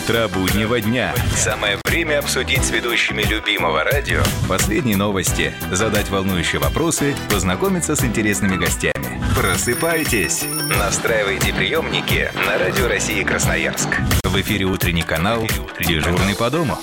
утра буднего дня. Самое время обсудить с ведущими любимого радио последние новости, задать волнующие вопросы, познакомиться с интересными гостями. Просыпайтесь! Настраивайте приемники на Радио России Красноярск. В эфире утренний канал «Дежурный по дому».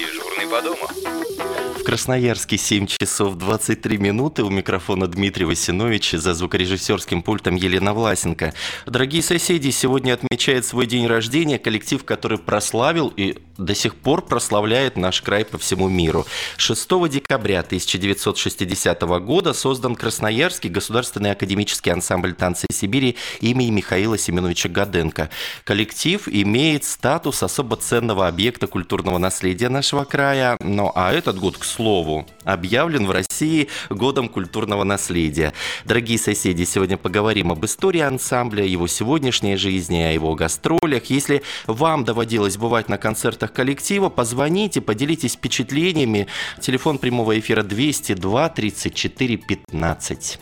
В Красноярске 7 часов 23 минуты. У микрофона Дмитрий Васинович, за звукорежиссерским пультом Елена Власенко. Дорогие соседи, сегодня отмечает свой день рождения коллектив, который прославил и до сих пор прославляет наш край по всему миру. 6 декабря 1960 года создан Красноярский государственный академический ансамбль «Танцы Сибири» имени Михаила Семеновича Гаденко. Коллектив имеет статус особо ценного объекта культурного наследия нашего края. А этот год, к слову, объявлен в России годом культурного наследия. Дорогие соседи, сегодня поговорим об истории ансамбля, его сегодняшней жизни, о его гастролях. Если вам доводилось бывать на концертах коллектива, позвоните, поделитесь впечатлениями. Телефон прямого эфира 202 34 15.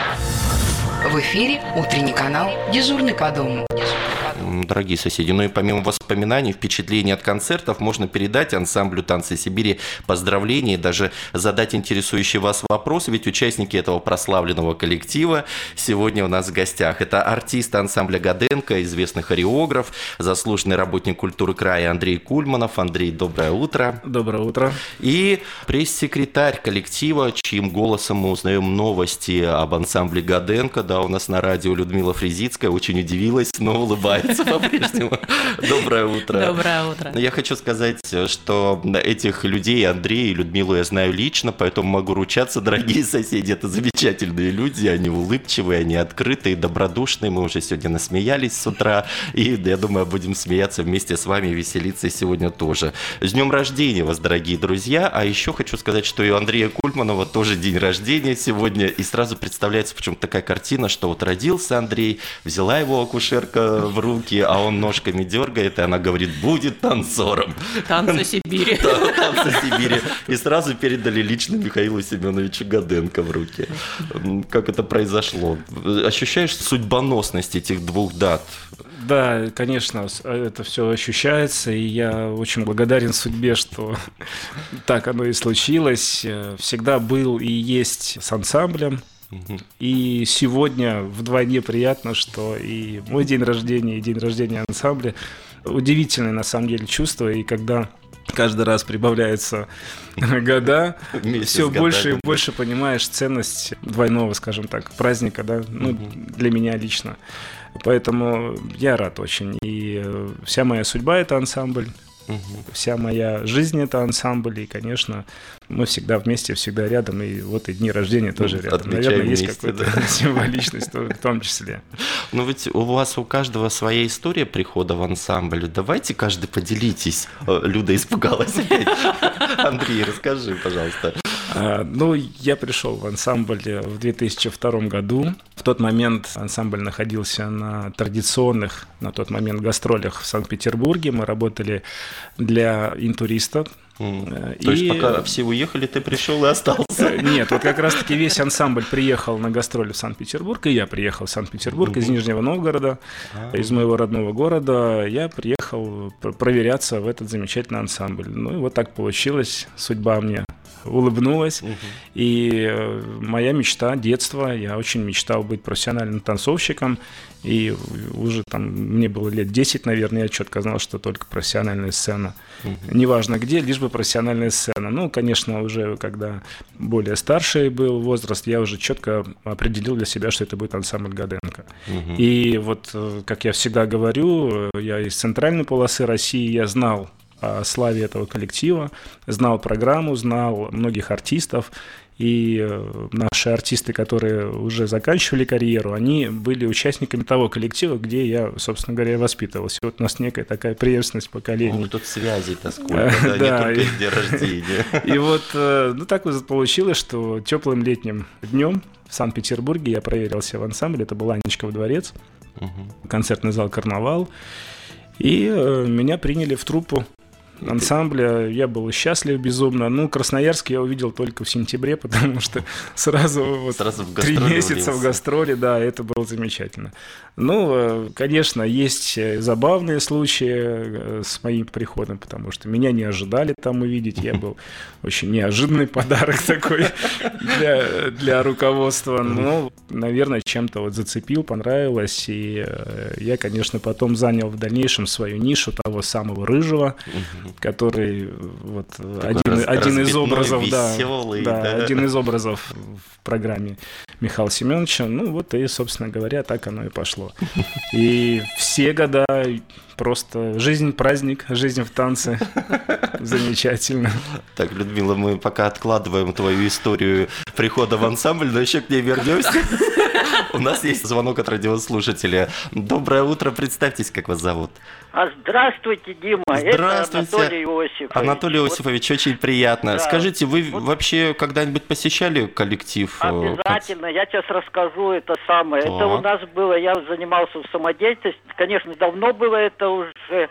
В эфире утренний канал «Дежурный по дому». Дорогие соседи, и помимо воспоминаний, впечатлений от концертов, можно передать ансамблю «Танцы Сибири» поздравления и даже задать интересующий вас вопрос, ведь участники этого прославленного коллектива сегодня у нас в гостях. Это артист ансамбля Гаденко, известный хореограф, заслуженный работник культуры края Андрей Кульманов. Андрей, доброе утро. Доброе утро. И пресс-секретарь коллектива, чьим голосом мы узнаем новости об ансамбле Гаденко. Да, у нас на радио Людмила Фризицкая очень удивилась, но улыбается по-прежнему. Доброе утро. Доброе утро. Я хочу сказать, что этих людей, Андрея и Людмилу, я знаю лично, поэтому могу ручаться, дорогие соседи. Это замечательные люди, они улыбчивые, они открытые, добродушные. Мы уже сегодня насмеялись с утра, и, я думаю, будем смеяться вместе с вами и веселиться сегодня тоже. С днем рождения вас, дорогие друзья. А еще хочу сказать, что и у Андрея Кульманова тоже день рождения сегодня. И сразу представляется почему-то такая картина, что вот родился Андрей, взяла его акушерка в руки, а он ножками дергает, и она говорит: будет танцором. Танцы Сибири. Танцы Сибири. И сразу передали лично Михаилу Семеновичу Гаденко в руки. Как это произошло? Ощущаешь судьбоносность этих двух дат? Да, конечно, это все ощущается, и я очень благодарен судьбе, что так оно и случилось. Всегда был и есть с ансамблем. И сегодня вдвойне приятно, что и мой день рождения, и день рождения ансамбля удивительное на самом деле чувство, и когда каждый раз прибавляются года, все больше и больше понимаешь ценность двойного, скажем так, праздника, да, для меня лично. Поэтому я рад очень, и вся моя судьба — это ансамбль. Вся моя жизнь — это ансамбль, и, конечно, мы всегда вместе, всегда рядом, и вот и дни рождения тоже рядом. Наверное, есть какая-то символичность в том числе. Но ведь у вас у каждого своя история прихода в ансамбль. Давайте каждый поделитесь. Люда испугалась. Андрей, расскажи, пожалуйста. Я пришел в ансамбль в 2002 году. В тот момент ансамбль находился на традиционных, на тот момент, гастролях в Санкт-Петербурге. Мы работали для интуристов. То есть пока все уехали, ты пришел и остался? Нет, вот как раз-таки весь ансамбль приехал на гастроли в Санкт-Петербург, и я приехал в Санкт-Петербург из Нижнего Новгорода, из моего родного города. Я приехал проверяться в этот замечательный ансамбль. И вот так получилось, судьба мне улыбнулась. И моя мечта детства, я очень мечтал быть профессиональным танцовщиком. И уже там мне было лет 10, наверное, я четко знал, что только профессиональная сцена. Неважно где, лишь бы профессиональная сцена. Конечно, уже когда более старший был возраст, я уже четко определил для себя, что это будет ансамбль Гаденко. И вот, как я всегда говорю, я из центральной полосы России, я знал о славе этого коллектива, знал программу, знал многих артистов. И наши артисты, которые уже заканчивали карьеру, они были участниками того коллектива, где я, собственно говоря, воспитывался. Вот у нас некая такая преемственность поколений. Тут связей-то сколько, не только из дня рождения. И вот так вот получилось, что теплым летним днем в Санкт-Петербурге я проверился в ансамбле. Это был Анечков дворец, концертный зал «Карнавал». И меня приняли в труппу ансамбля. Я был счастлив безумно. Ну, Красноярск я увидел только в сентябре, потому что сразу 3 месяца в гастроли, да, это было замечательно. Ну, конечно, есть забавные случаи с моим приходом, потому что меня не ожидали там увидеть. Я был очень неожиданный подарок такой для руководства. Но, наверное, чем-то вот зацепил, понравилось. И я, конечно, потом занял в дальнейшем свою нишу того самого рыжего, который вот один из образов, веселый, один из образов в программе Михаила Семеновича. Ну вот и, собственно говоря, так оно и пошло. И все года просто жизнь праздник, жизнь в танце. Замечательно. Так, Людмила, мы пока откладываем твою историю прихода в ансамбль, но еще к ней вернемся. У нас есть звонок от радиослушателя. Доброе утро, представьтесь, как вас зовут. Здравствуйте, Дима. Здравствуйте. Это Анатолий Иосифович. Анатолий Иосифович, очень приятно. Да. Скажите, вы вообще когда-нибудь посещали коллектив? Обязательно. Я сейчас расскажу это самое. Так. Это у нас было, я занимался в самодеятельности. Конечно, давно было это уже.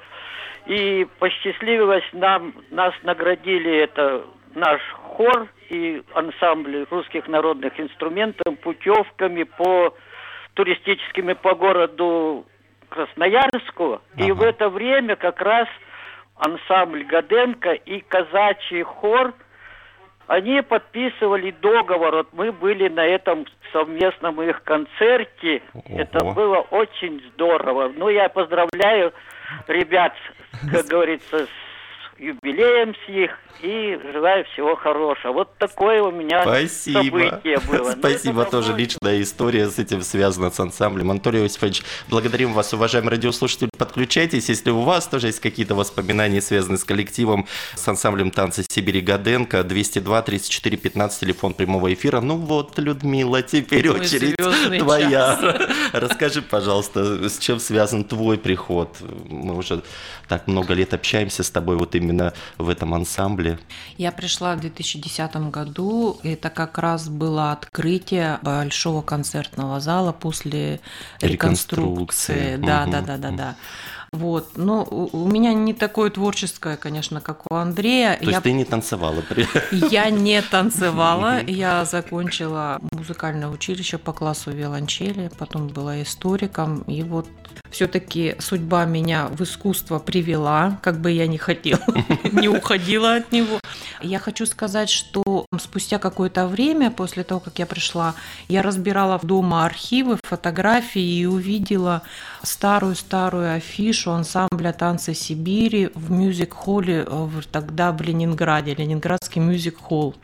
И посчастливилось нас наградили, это наш хор и ансамбль русских народных инструментов путевками туристическими по городу Красноярску. Ага. И в это время как раз ансамбль Гаденко и казачий хор, они подписывали договор. Вот мы были на этом совместном их концерте. Ого. Это было очень здорово. Ну, я поздравляю ребят, как говорится, с юбилеем с их и желаю всего хорошего. Вот такое у меня событие было. Спасибо, тоже личная история с этим связана с ансамблем. Анатолий Иосифович, благодарим вас, уважаемые радиослушатели. Подключайтесь, если у вас тоже есть какие-то воспоминания, связанные с коллективом, с ансамблем танца Сибири Гаденко, 202-34-15, телефон прямого эфира. Ну вот, Людмила, теперь очередь твоя. Расскажи, пожалуйста, с чем связан твой приход? Мы уже так много лет общаемся с тобой вот именно в этом ансамбле. Я пришла в 2010 году. Это как раз было открытие большого концертного зала после реконструкции. Да. Вот. Но у меня не такое творческое, конечно, как у Андрея. То есть ты не танцевала? Я не танцевала. Я закончила музыкальное училище по классу виолончели, потом была историком. И вот все-таки судьба меня в искусство привела, как бы я ни хотела, не уходила от него. Я хочу сказать, что спустя какое-то время, после того, как я пришла, я разбирала дома архивы, фотографии и увидела старую-старую афишу ансамбля танца Сибири в мюзик-холле тогда в Ленинграде, Ленинградский мюзик-холл.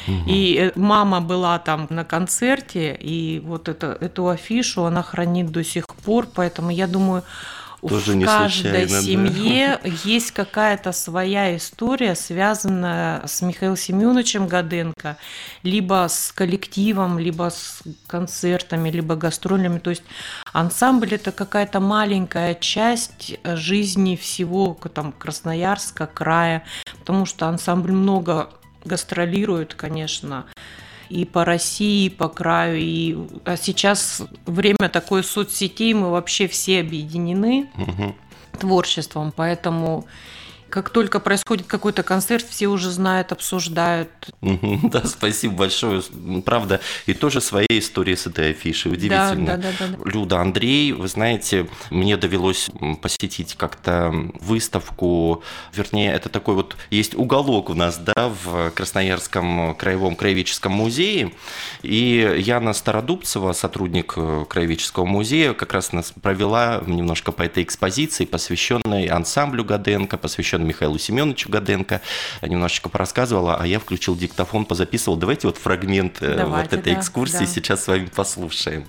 И мама была там на концерте, и вот эту афишу она хранит до сих пор, поэтому я думаю, тоже в каждой семье есть какая-то своя история, связанная с Михаилом Семеновичем Гаденко, либо с коллективом, либо с концертами, либо гастролями. То есть ансамбль – это какая-то маленькая часть жизни всего там, Красноярска, края, потому что ансамбль много гастролирует, конечно, и по России, и по краю. А сейчас время такое соцсетей, мы вообще все объединены творчеством, поэтому как только происходит какой-то концерт, все уже знают, обсуждают. Да, спасибо большое. Правда, и тоже своя история с этой афишей. Удивительно. Да. Люда, Андрей, вы знаете, мне довелось посетить как-то выставку, вернее, это такой вот, есть уголок у нас, да, в Красноярском краевом краеведческом музее, и Яна Стародубцева, сотрудник краеведческого музея, как раз нас провела немножко по этой экспозиции, посвященной ансамблю Гаденко, посвященной Михаилу Семеновичу Гаденко, немножечко порассказывала, а я включил диктофон, позаписывал. Давайте вот фрагмент вот этой экскурсии сейчас с вами послушаем.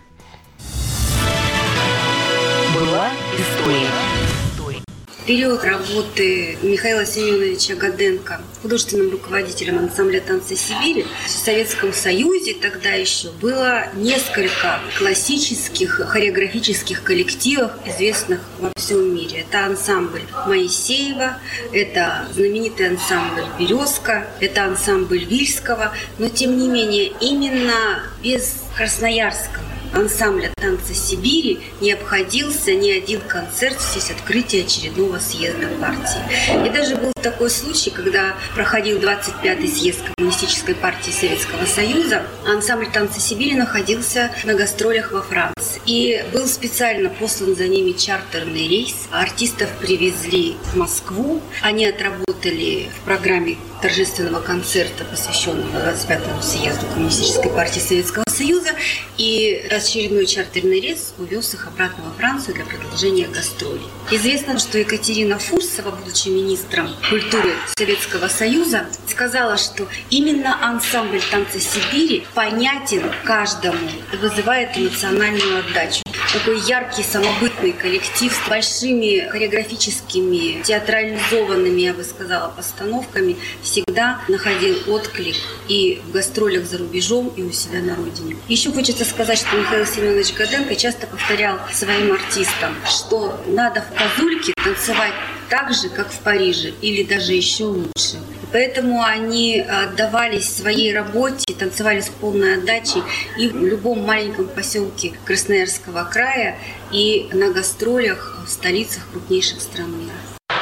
Была история. Период работы Михаила Семеновича Гаденко художественным руководителем ансамбля танца Сибири в Советском Союзе тогда еще было несколько классических хореографических коллективов, известных во всем мире. Это ансамбль Моисеева, это знаменитый ансамбль «Березка», это ансамбль Вильского, но тем не менее именно без красноярского ансамбля «Танцы Сибири» не обходился ни один концерт в честь открытия очередного съезда партии. И даже был такой случай, когда проходил 25-й съезд Коммунистической партии Советского Союза, ансамбль «Танцы Сибири» находился на гастролях во Франции. И был специально послан за ними чартерный рейс. Артистов привезли в Москву. Они отработали в программе торжественного концерта, посвященного 25-му съезду Коммунистической партии Советского Союза, и очередной чартерный рейс увез их обратно во Францию для продолжения гастролей. Известно, что Екатерина Фурсова, будучи министром культуры Советского Союза, сказала, что именно ансамбль «Танцы Сибири» понятен каждому и вызывает эмоциональную отдачу. Такой яркий, самобытный коллектив с большими хореографическими, театрализованными, я бы сказала, постановками всегда находил отклик и в гастролях за рубежом, и у себя на родине. Еще хочется сказать, что Михаил Семенович Гаденко часто повторял своим артистам, что надо в козульке танцевать так же, как в Париже, или даже еще лучше. Поэтому они отдавались своей работе, танцевали с полной отдачей и в любом маленьком поселке Красноярского края, и на гастролях в столицах крупнейших стран мира.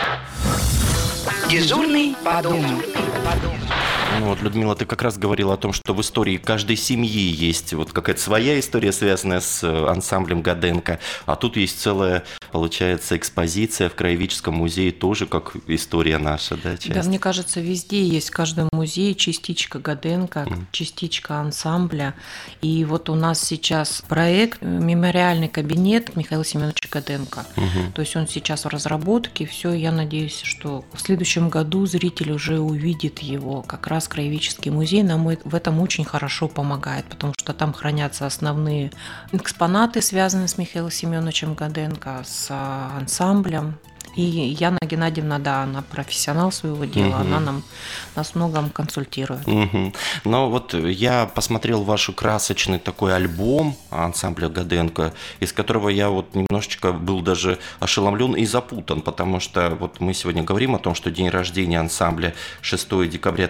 Дежурный по дому. Ну вот, Людмила, ты как раз говорила о том, что в истории каждой семьи есть вот какая-то своя история, связанная с ансамблем Гаденко, а тут есть целая, получается, экспозиция в Краеведческом музее, тоже как история наша, да, часть? Да, мне кажется, везде есть в каждом музее частичка Гаденко, частичка ансамбля. И вот у нас сейчас проект «Мемориальный кабинет» Михаила Семеновича Гаденко. То есть он сейчас в разработке, все, я надеюсь, что в следующем году зритель уже увидит его. Как раз Краеведческий музей нам в этом очень хорошо помогает, потому что там хранятся основные экспонаты, связанные с Михаилом Семеновичем Гаденко, с ансамблем. И Яна Геннадьевна, да, она профессионал своего дела, она нас многом консультирует. Но вот я посмотрел ваш красочный такой альбом ансамбля Гаденко, из которого я вот немножечко был даже ошеломлен и запутан, потому что вот мы сегодня говорим о том, что день рождения ансамбля 6 декабря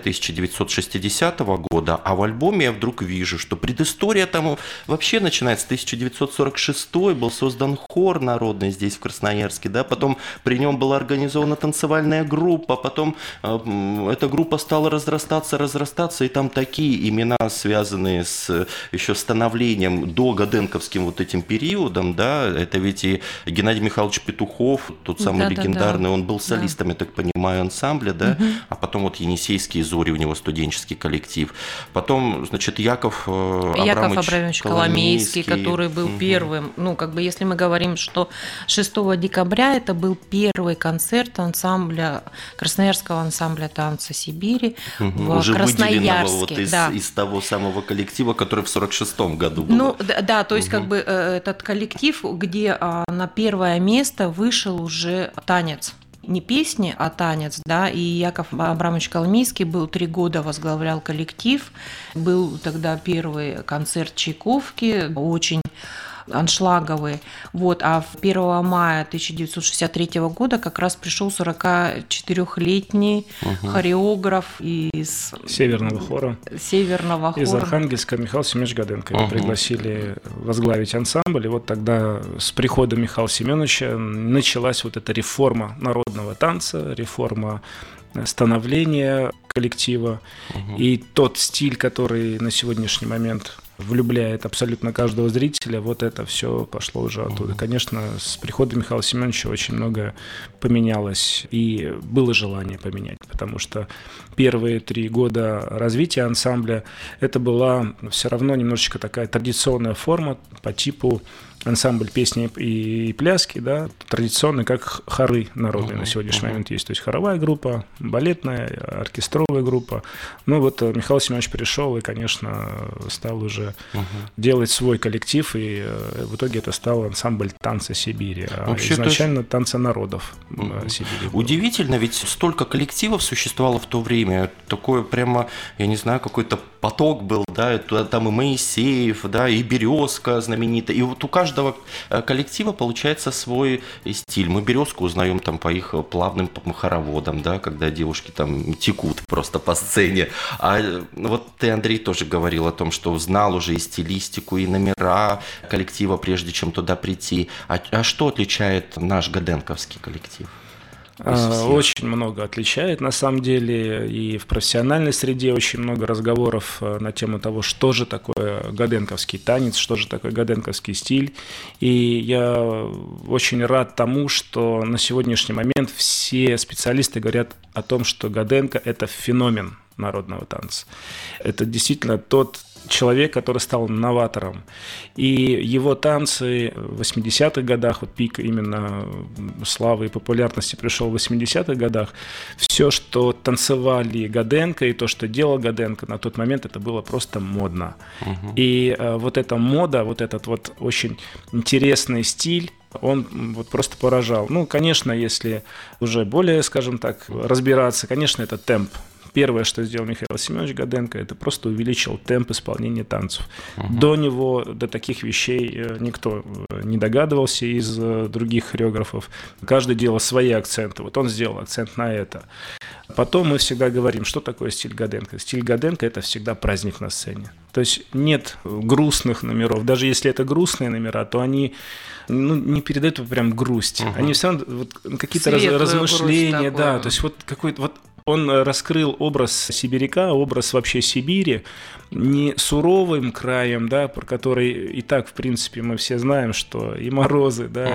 1960 года, а в альбоме я вдруг вижу, что предыстория там вообще начинается с 1946, был создан хор народный здесь, в Красноярске, да, потом при нем была организована танцевальная группа, потом эта группа стала разрастаться, и там такие имена, связанные с еще становлением до Гаденковским вот этим периодом, да, это ведь и Геннадий Михайлович Петухов, тот самый легендарный, он был солистом, я так понимаю, ансамбля, да, а потом вот Енисейские зори, у него студенческий коллектив, потом, значит, Яков Абрамович Коломейский, который был первым, ну, как бы, если мы говорим, что 6 декабря это был первый концерт ансамбля, Красноярского ансамбля «Танцы Сибири» в уже Красноярске. Вот из того самого коллектива, который в 1946 году был. Ну, да, то есть как бы этот коллектив, где на первое место вышел уже танец. Не песни, а танец, да, и Яков Абрамович Коломейский был 3 года, возглавлял коллектив, был тогда первый концерт Чайковки, очень аншлаговые. Вот. А 1 мая 1963 года как раз пришел 44-летний хореограф из Северного хора. Из Архангельска Михаил Семенович Гаденко. Его пригласили возглавить ансамбль. И вот тогда с приходом Михаила Семеновича началась вот эта реформа народного танца, реформа становления коллектива. И тот стиль, который на сегодняшний момент влюбляет абсолютно каждого зрителя, вот это все пошло уже оттуда. Конечно, с приходом Михаила Семеновича очень многое поменялось, и было желание поменять, потому что первые 3 года развития ансамбля это была все равно немножечко такая традиционная форма по типу ансамбль песни и пляски, да, традиционный, как хоры народные на сегодняшний момент есть. То есть хоровая группа, балетная, оркестровая группа. Ну вот Михаил Семенович пришел и, конечно, стал уже делать свой коллектив, и в итоге это стал ансамбль «Танцы Сибири». А изначально «Танцы народов» Сибири. Удивительно, ведь столько коллективов существовало в то время. Такое прямо, я не знаю, какой-то поток был, да, там и Моисеев, да, и Березка знаменитая. И вот у каждого каждого коллектива получается свой стиль. Мы «Березку» узнаем там по их плавным хороводам, да, когда девушки там текут просто по сцене. А вот ты, Андрей, тоже говорил о том, что узнал уже и стилистику, и номера коллектива, прежде чем туда прийти. А что отличает наш гаденковский коллектив? Очень много отличает, на самом деле, и в профессиональной среде очень много разговоров на тему того, что же такое гаденковский танец, что же такое гаденковский стиль. И я очень рад тому, что на сегодняшний момент все специалисты говорят о том, что гаденко – это феномен народного танца. Это действительно тот человек, который стал новатором. И его танцы в 80-х годах, вот пик именно славы и популярности пришел в 80-х годах, все, что танцевали гаденко и то, что делал гаденко, на тот момент это было просто модно. И вот эта мода, вот этот вот очень интересный стиль, он вот просто поражал. Ну, конечно, если уже более, скажем так, разбираться, конечно, это темп. Первое, что сделал Михаил Семенович Гаденко, это просто увеличил темп исполнения танцев. До него, до таких вещей никто не догадывался из других хореографов. Каждый делал свои акценты. Вот он сделал акцент на это. Потом мы всегда говорим, что такое стиль Гаденко. Стиль Гаденко – это всегда праздник на сцене. То есть нет грустных номеров. Даже если это грустные номера, то они не передают прям грусть. Они все равно вот, какие-то размышления. Да, то есть вот какой-то вот. Он раскрыл образ сибиряка, образ вообще Сибири, не суровым краем, да, про который и так, в принципе, мы все знаем, что и морозы, да,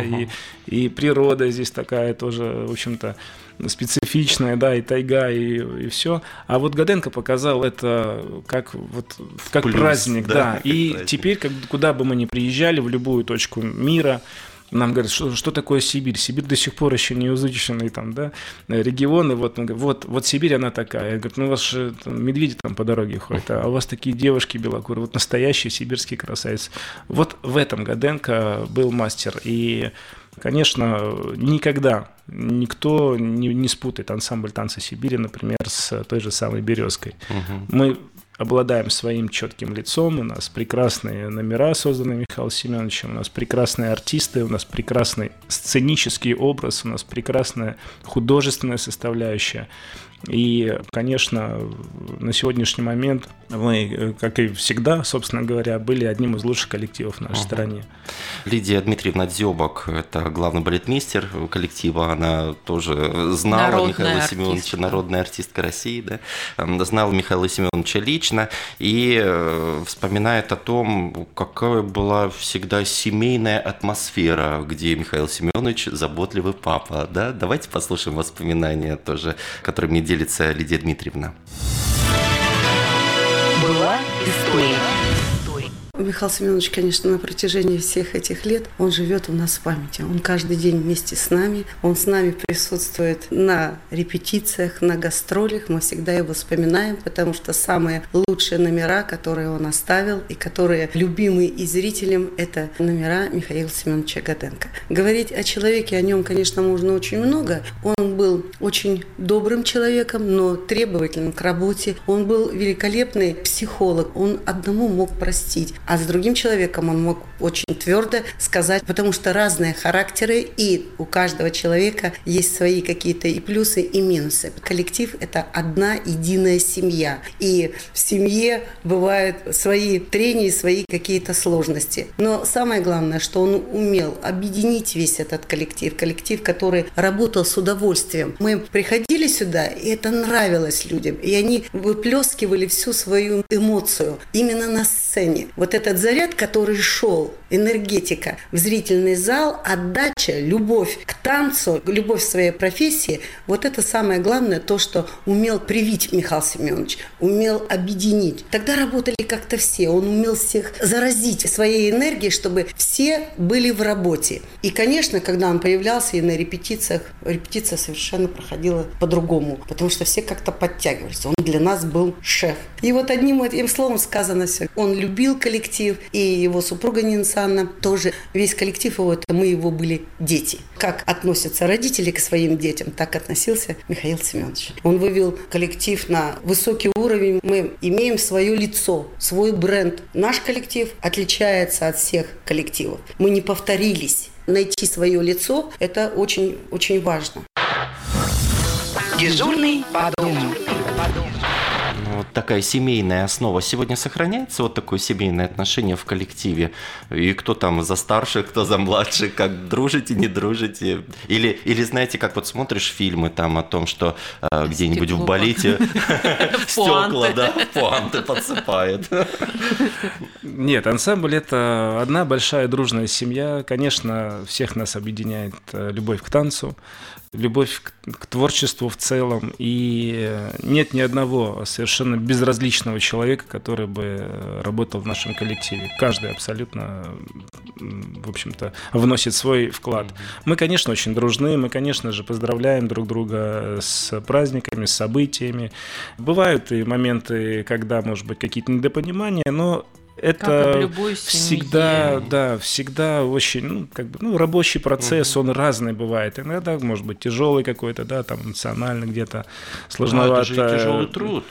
и природа здесь такая тоже, в общем-то, специфичная, да, и тайга, и все. А вот Гаденко показал это как плюс, праздник, да. И праздник. Теперь, куда бы мы ни приезжали, в любую точку мира, нам говорят, что такое Сибирь. Сибирь до сих пор еще не изученный там, да, регион. И вот, вот Сибирь, она такая. Я говорю, у вас же медведи там по дороге ходят, а у вас такие девушки белокурые, вот настоящие сибирские красавицы. Вот в этом Гаденко был мастер. И, конечно, никогда никто не спутает ансамбль танца Сибири, например, с той же самой «Березкой». Мы обладаем своим четким лицом, у нас прекрасные номера, созданные Михаилом Семеновичем, у нас прекрасные артисты, у нас прекрасный сценический образ, у нас прекрасная художественная составляющая. И, конечно, на сегодняшний момент мы, как и всегда, собственно говоря, были одним из лучших коллективов в нашей стране. Лидия Дмитриевна Дзёбак, это главный балетмейстер коллектива, она тоже знала Михаила Семеновича, народная артистка России, да, знала Михаила Семеновича лично и вспоминает о том, какая была всегда семейная атмосфера, где Михаил Семенович заботливый папа. Да? Давайте послушаем воспоминания тоже, которыми делится Лидия Дмитриевна. Была история. Михаил Семенович, конечно, на протяжении всех этих лет, он живет у нас в памяти. Он каждый день вместе с нами, он с нами присутствует на репетициях, на гастролях. Мы всегда его вспоминаем, потому что самые лучшие номера, которые он оставил и которые любимы и зрителям, это номера Михаила Семеновича Гаденко. Говорить о человеке, о нем, конечно, можно очень много. Он был очень добрым человеком, но требовательным к работе. Он был великолепный психолог. Он одному мог простить. А с другим человеком он мог очень твердо сказать, потому что разные характеры, и у каждого человека есть свои какие-то и плюсы, и минусы. Коллектив – это одна единая семья. И в семье бывают свои трения, свои какие-то сложности. Но самое главное, что он умел объединить весь этот коллектив, который работал с удовольствием. Мы приходили сюда, и это нравилось людям, и они выплескивали всю свою эмоцию именно на сцене. Вот этот заряд, который шел, энергетика в зрительный зал, отдача, любовь к танцу, любовь к своей профессии, вот это самое главное, то, что умел привить Михаил Семенович, умел объединить. Тогда работали как-то все, он умел всех заразить своей энергией, чтобы все были в работе. И, конечно, когда он появлялся и на репетициях, репетиция совершенно проходила по-другому, потому что все как-то подтягивались. Он для нас был шеф. И вот одним этим словом сказано все. Он любил коллектив, коллектив, и его супруга Нина Санна тоже. Весь коллектив его, это мы его были дети. Как относятся родители к своим детям, так относился Михаил Семенович. Он вывел коллектив на высокий уровень. Мы имеем свое лицо, свой бренд. Наш коллектив отличается от всех коллективов. Мы не повторились. Найти свое лицо – это очень важно. Дежурный по дому. Вот такая семейная основа. Сегодня сохраняется вот такое семейное отношение в коллективе? И кто там за старших, кто за младших, как дружите, не дружите? Или знаете, как вот смотришь фильмы там о том, что где-нибудь в балете стекла, да, пуанты подсыпают? Нет, ансамбль – это одна большая дружная семья. Конечно, всех нас объединяет любовь к танцу, любовь к творчеству в целом. И нет ни одного совершенно безразличного человека, который бы работал в нашем коллективе. Каждый абсолютно, в общем-то, вносит свой вклад. Мы, конечно, очень дружны, мы, конечно же, поздравляем друг друга с праздниками, с событиями. Бывают и моменты, когда, может быть, какие-то недопонимания, но это всегда очень, рабочий процесс, он разный бывает. Иногда, может быть, тяжелый какой-то, да, там эмоционально где-то сложновато. Это же тяжелый труд.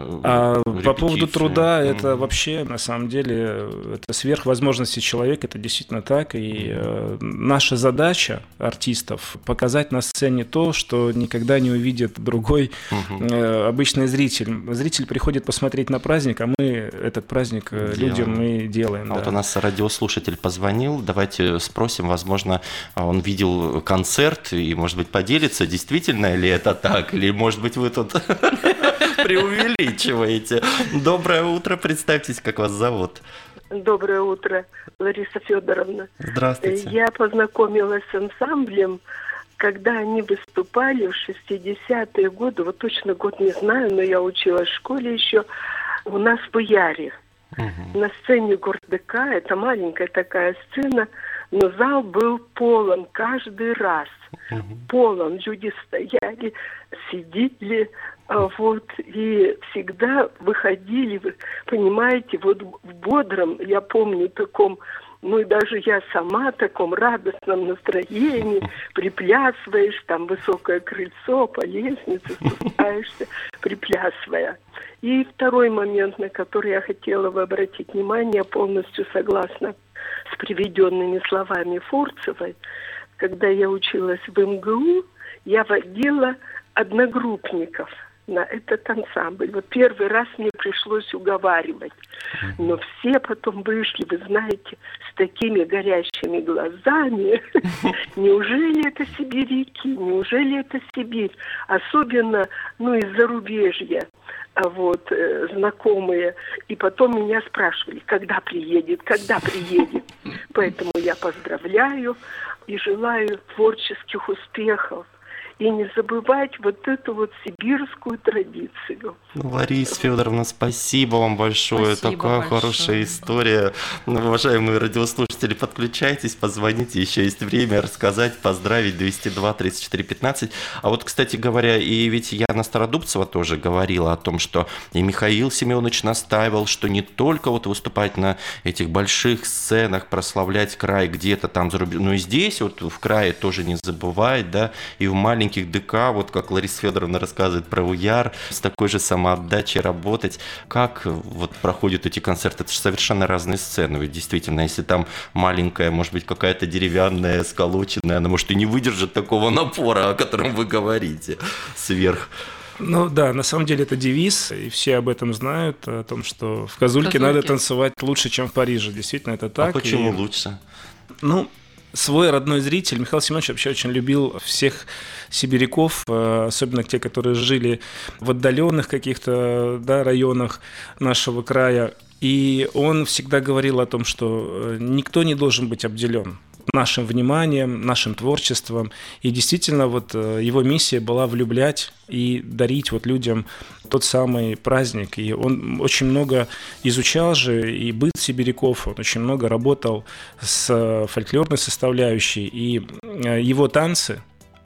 По поводу труда, это вообще, на самом деле, это сверхвозможности человека, это действительно так. И наша задача артистов показать на сцене то, что никогда не увидит другой обычный зритель. Зритель приходит посмотреть на праздник, а мы этот праздник людям мы делаем. Вот у нас радиослушатель позвонил, давайте спросим, возможно, он видел концерт и, может быть, поделится, действительно ли это так, или, может быть, вы тут преувеличиваете. Доброе утро, представьтесь, как вас зовут. Доброе утро, Лариса Федоровна. Здравствуйте. Я познакомилась с ансамблем, когда они выступали в 60-е годы, вот точно год не знаю, но я училась в школе еще, у нас в Яре. На сцене Гордыка, это маленькая такая сцена, но зал был полон каждый раз. Полон, люди стояли, сидели, вот, и всегда выходили, вы понимаете, вот в бодром, я помню, таком, ну и даже я сама в таком радостном настроении, приплясываешь, там высокое крыльцо, по лестнице спускаешься, приплясывая. И второй момент, на который я хотела бы обратить внимание, полностью согласна с приведенными словами Фурцевой. Когда я училась в МГУ, я водила одногруппников на этот ансамбль. Вот первый раз мне пришлось уговаривать. Но все потом вышли, вы знаете, с такими горящими глазами. Неужели это сибиряки? Неужели это Сибирь? Особенно, из зарубежья. Вот, знакомые. И потом меня спрашивали, когда приедет. Поэтому я поздравляю и желаю творческих успехов. И не забывать вот эту вот сибирскую традицию. Лариса Федоровна, спасибо вам большое. Такая хорошая история. Уважаемые радиослушатели, подключайтесь, позвоните. Еще есть время рассказать, поздравить. 202-34-15. А вот, кстати говоря, и ведь Яна Стародубцева тоже говорила о том, что и Михаил Семенович настаивал, что не только вот выступать на этих больших сценах, прославлять край где-то там за рубежом, но и здесь вот в крае тоже не забывать, да, и в маленьких ДК, вот как Лариса Федоровна рассказывает про УЯР, с такой же самоотдачей работать. Как вот проходят эти концерты? Это же совершенно разные сцены. Ведь действительно, если там маленькая, может быть, какая-то деревянная, сколоченная, она может и не выдержит такого напора, о котором вы говорите, сверх. Ну да, на самом деле это девиз, и все об этом знают, о том, что в Козульке надо танцевать лучше, чем в Париже. Действительно, это так. А почему лучше? Свой родной зритель, Михаил Семенович вообще очень любил всех сибиряков, особенно те, которые жили в отдаленных каких-то районах нашего края. И он всегда говорил о том, что никто не должен быть обделен нашим вниманием, нашим творчеством. И действительно, вот его миссия была влюблять и дарить вот людям тот самый праздник. И он очень много изучал же и быт сибиряков, он очень много работал с фольклорной составляющей. И его танцы,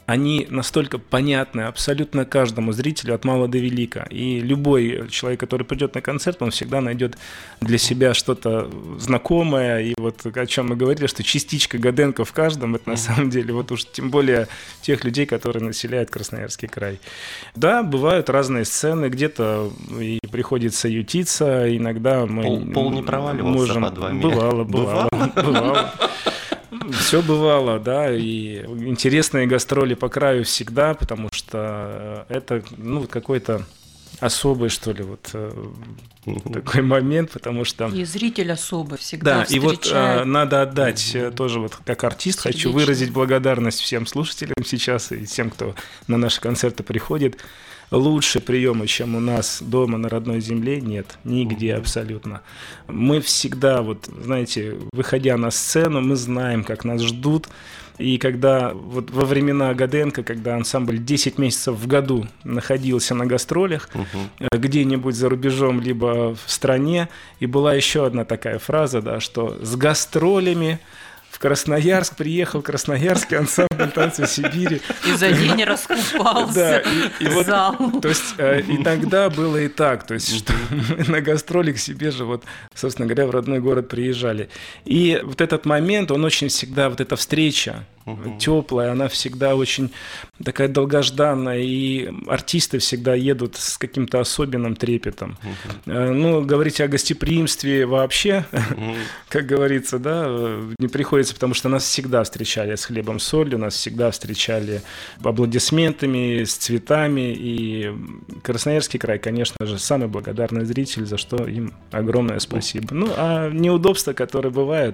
они настолько понятны абсолютно каждому зрителю от мала до велика. И любой человек, который придет на концерт, он всегда найдет для себя что-то знакомое. И вот о чем мы говорили, что частичка Гаденко в каждом, это на самом деле, вот уж тем более тех людей, которые населяют Красноярский край. Да, бывают разные сцены, где-то и приходится ютиться, иногда мы Пол не проваливался под вами? Бывало. Все бывало, да, и интересные гастроли по краю всегда, потому что это, какой-то особый, что ли, вот такой момент, потому что... И зритель особый всегда встречает. Да, и вот надо отдать тоже вот как артист, хочу выразить благодарность всем слушателям сейчас и всем, кто на наши концерты приходит. Лучше приема, чем у нас дома на родной земле, нет, нигде абсолютно. Мы всегда, вот, знаете, выходя на сцену, мы знаем, как нас ждут. И когда вот во времена Гаденко, когда ансамбль 10 месяцев в году находился на гастролях, где-нибудь за рубежом, либо в стране, и была еще одна такая фраза, да, что с гастролями в Красноярск приехал красноярский ансамбль «Танцы Сибири». И за день раскупался. Да, и вот, то есть иногда было и так, то есть что мы на гастроли к себе же, вот, собственно говоря, в родной город приезжали. И вот этот момент, он очень всегда, вот эта встреча, теплая, она всегда очень такая долгожданная, и артисты всегда едут с каким-то особенным трепетом. Говорить о гостеприимстве вообще, как говорится, да, не приходится, потому что нас всегда встречали с хлебом, солью, нас всегда встречали аплодисментами, с цветами, и Красноярский край, конечно же, самый благодарный зритель, за что им огромное спасибо. А неудобства, которые бывают,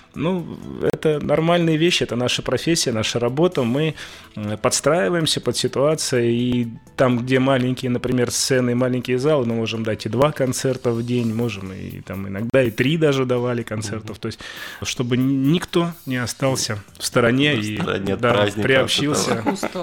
это нормальные вещи, это наша профессия, наша работа. Мы подстраиваемся под ситуацию, и там, где маленькие, например, сцены, маленькие залы, мы можем дать и 2 концерта в день, можем и там иногда и 3 даже давали концертов. То есть, чтобы никто не остался в стороне и приобщился.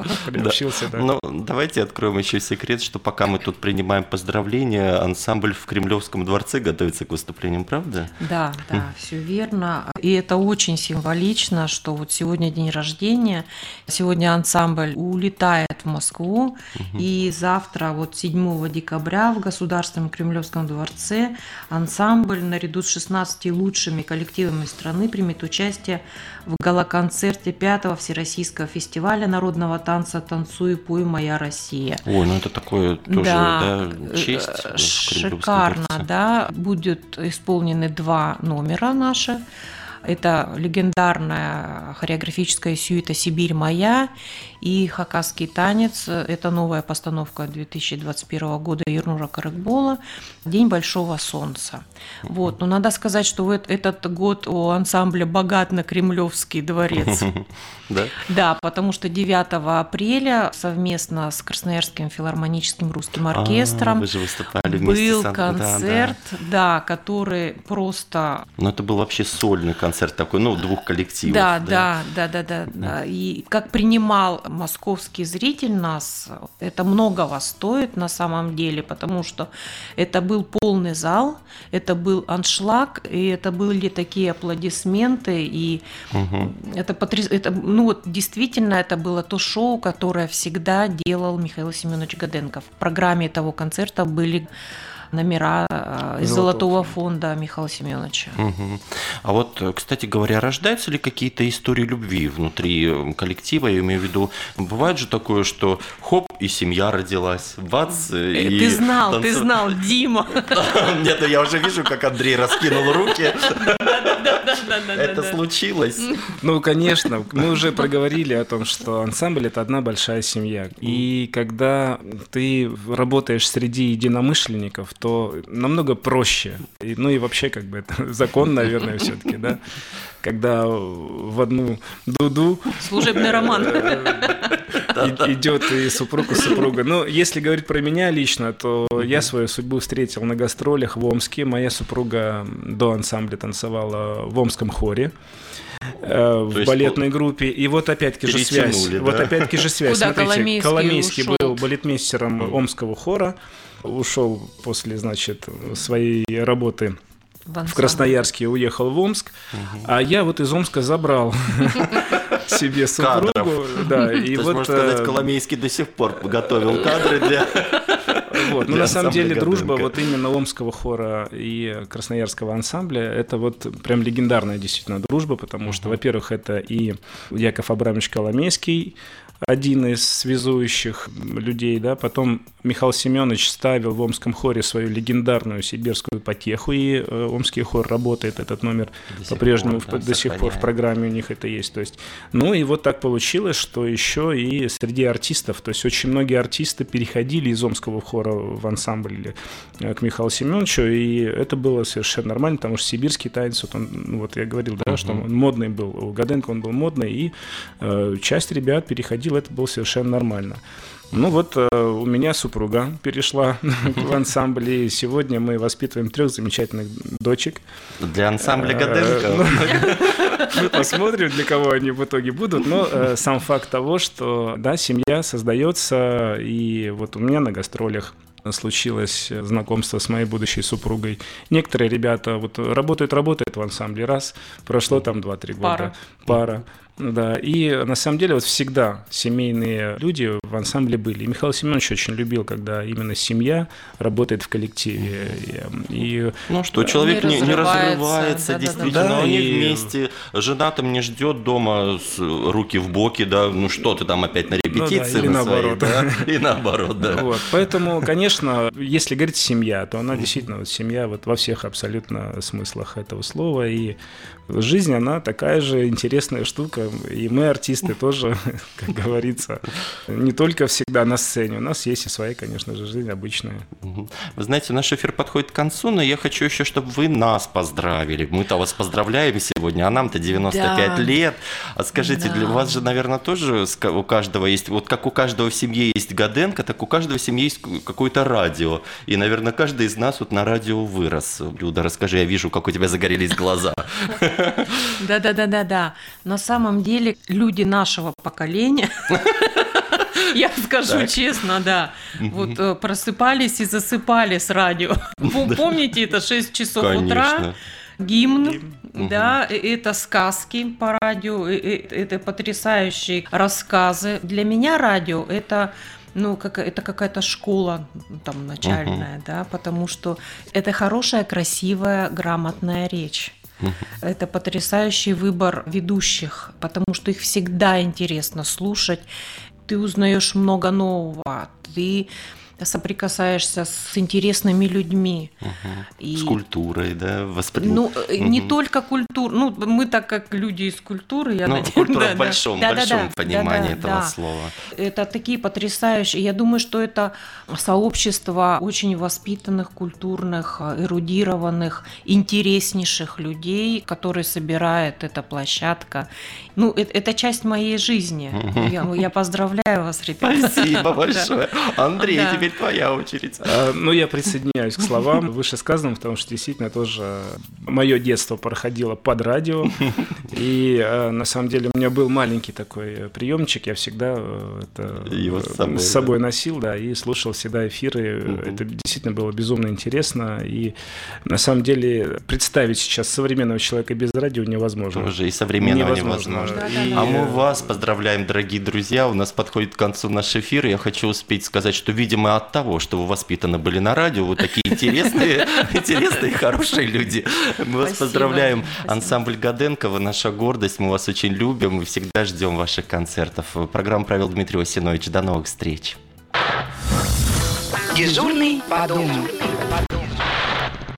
Да. Давайте откроем еще секрет, что пока мы тут принимаем поздравления, ансамбль в Кремлевском дворце готовится к выступлениям, правда? Да, все верно. И это очень символично, что вот сегодня день рождения, сегодня ансамбль улетает в Москву, и завтра, вот 7 декабря в Государственном Кремлевском дворце ансамбль наряду с 16 лучшими коллективами страны примет участие в гала-концерте 5-го Всероссийского фестиваля народного танца «Танцуй, пой, моя Россия». Ой, это такое тоже, честь. Шикарно, да. Будут исполнены 2 номера наши. Это легендарная хореографическая сюита «Сибирь моя» и «Хакасский танец». Это новая постановка 2021 года Ернура Каракбола «День большого солнца». Вот. Но надо сказать, что этот год у ансамбля богат на Кремлевский дворец. Да, потому что 9 апреля совместно с Красноярским филармоническим русским оркестром был концерт, который просто... это был вообще сольный концерт такой, 2 коллективов. Да. И как принимал московский зритель нас, это многого стоит на самом деле, потому что это был полный зал, это был аншлаг, и это были такие аплодисменты, и действительно это было то шоу, которое всегда делал Михаил Семенович Гаденко. В программе этого концерта были номера из Золотого фонда Михаила Семеновича. А вот, кстати говоря, рождаются ли какие-то истории любви внутри коллектива? Я имею в виду, бывает же такое, что хоп, и семья родилась, бац, и... Ты знал, Дима. Нет, я уже вижу, как Андрей раскинул руки. Это случилось? Конечно, мы уже проговорили о том, что ансамбль – это одна большая семья. И когда ты работаешь среди единомышленников, то намного проще. И вообще, это закон, наверное, все-таки, да? Когда в одну дуду... Служебный роман. Идет и супруг, и супруга. Если говорить про меня лично, то я свою судьбу встретил на гастролях в Омске. Моя супруга до ансамбля танцевала в Омском хоре. В балетной группе. И вот опять-таки же связь. Куда Смотрите, Коломейский был балетмейстером Омского хора. Ушел после, своей работы в Красноярске, уехал в Омск, а я из Омска забрал себе супругу. Да, и то есть, можно сказать, Коломейский до сих пор готовил кадры для... Вот. Но на самом деле дружба вот именно Омского хора и Красноярского ансамбля – это вот прям легендарная действительно дружба, потому что, во-первых, это и Яков Абрамович Коломейский, один из связующих людей, да, потом Михаил Семенович ставил в Омском хоре свою легендарную сибирскую потеху, и Омский хор работает, этот номер по-прежнему до сих пор в программе у них это есть. То есть, ну и вот так получилось, что еще и среди артистов, то есть очень многие артисты переходили из Омского хора в ансамбль к Михаилу Семеновичу, и это было совершенно нормально, потому что сибирский танец, вот, он, вот я говорил, да, что он модный был, у Гаденко он был модный, и часть ребят переходила, это было совершенно нормально. Ну вот у меня супруга перешла в ансамбль, и сегодня мы воспитываем 3 замечательных дочек. Для ансамбля Гаденко. Мы посмотрим, для кого они в итоге будут, но сам факт того, что да, семья создается, и вот у меня на гастролях случилось знакомство с моей будущей супругой. Некоторые ребята вот работают в ансамбле, раз, прошло там 2-3 года. Пара. Да, и на самом деле вот всегда семейные люди в ансамбле были. И Михаил Семенович очень любил, когда именно семья работает в коллективе. И ну что, человек не разрывается, действительно, да, они вместе, жена там не ждет дома с руки в боки, да, ну что ты там опять на репетиции, или наоборот. Да? И наоборот, да. Вот, поэтому, конечно, если говорить семья, то она действительно вот семья вот во всех абсолютно смыслах этого слова, и жизнь, она такая же интересная штука, и мы, артисты, тоже, как говорится, не только всегда на сцене, у нас есть и своя, конечно же, жизнь обычная. Вы знаете, наш эфир подходит к концу, но я хочу еще, чтобы вы нас поздравили. Мы-то вас поздравляем сегодня, а нам-то 95 лет. А скажите, для вас же, наверное, тоже у каждого есть, вот как у каждого в семье есть Гаденко, так у каждого в семье есть какое-то радио. И, наверное, каждый из нас вот на радио вырос. Люда, расскажи, я вижу, как у тебя загорелись глаза. Да. На самом деле люди нашего поколения, я скажу честно, да, вот просыпались и засыпали с радио. Помните, это 6 часов утра, гимн, да, это сказки по радио, это потрясающие рассказы. Для меня радио это... Ну, это какая-то школа там начальная, да, потому что это хорошая, красивая, грамотная речь. Это потрясающий выбор ведущих, потому что их всегда интересно слушать. Ты узнаешь много нового, ты соприкасаешься с интересными людьми. И... С культурой, да? Ну, не только культура. Ну, мы так как люди из культуры, я надеюсь. Культура в большом понимании этого слова. Это такие потрясающие. Я думаю, что это сообщество очень воспитанных, культурных, эрудированных, интереснейших людей, которые собирает эта площадка. Ну, это часть моей жизни. Я поздравляю вас, ребята. Спасибо большое. Андрей, теперь твоя очередь. Ну, я присоединяюсь к словам вышесказанным, потому что действительно тоже мое детство проходило под радио. И на самом деле у меня был маленький такой приемчик, я всегда его с собой носил, да, и слушал всегда эфиры. Это действительно было безумно интересно. И на самом деле представить сейчас современного человека без радио невозможно. Тоже и современного невозможно. А мы вас поздравляем, дорогие друзья. У нас подходит к концу наш эфир. Я хочу успеть сказать, что, видимо, от того, что вы воспитаны были на радио, вы такие интересные, хорошие люди. Мы вас поздравляем. Ансамбль Гаденко, вы наша гордость, мы вас очень любим и всегда ждем ваших концертов. Программу провел Дмитрий Васинович. До новых встреч. Дежурный по дому.